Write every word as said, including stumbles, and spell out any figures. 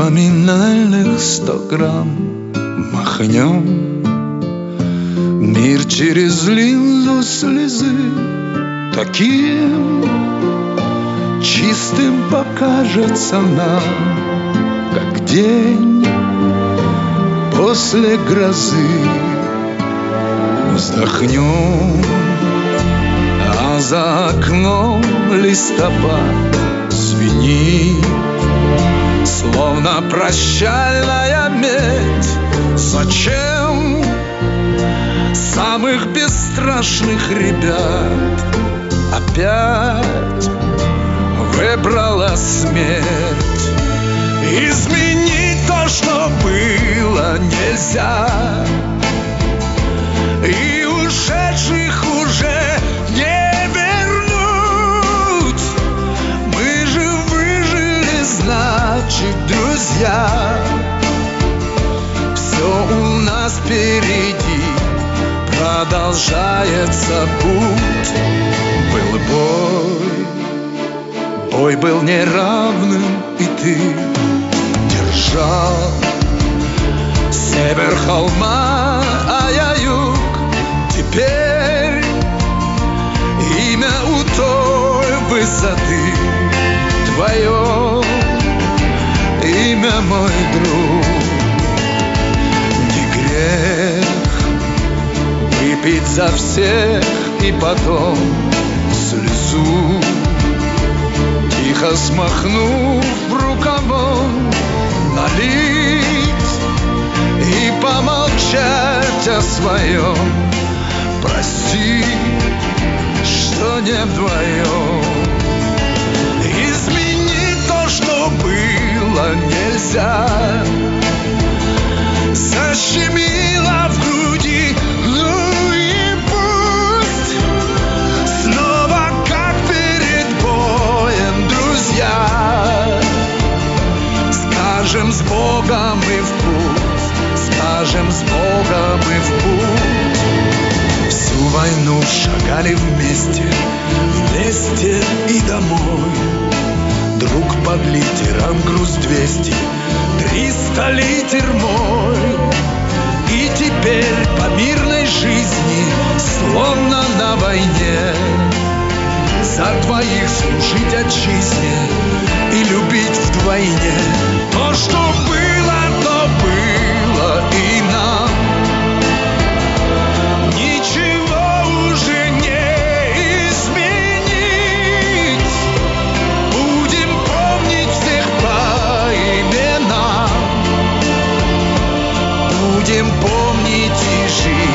Поминальных сто грамм махнем. Мир через линзу слезы таким чистым покажется нам, как день после грозы. Вздохнем, а за окном листопад звенит, словно прощальная медь. Зачем самых бесстрашных ребят опять выбрала смерть? Изменить то, что было, нельзя, и ушедших уже не вернуть. Мы же выжили, значит, друзья. Все у нас впереди, продолжается путь. Был бой, бой был неравным, и ты держал север холма, а я юг. Теперь имя у той высоты твое, имя, мой друг. Не грех выпить за всех и потом слезу, тихо смахнув рукавом, налить и помолчать о своем. Прости, что не вдвоем. Изменить то, что было, нельзя. Защемило в груди, ну и пусть. Снова как перед боем, друзья. Скажем с Богом и в путь, скажем с Богом и в путь. Всю войну шагали вместе, вместе и домой. Друг под литером груз двести, триста литер мой. И теперь по мирной жизни, словно на войне, за двоих служить отчизне и любить вдвойне. То, что было, то было и нам. Ничего уже не изменить. Будем помнить всех по именам. Будем помнить и жить.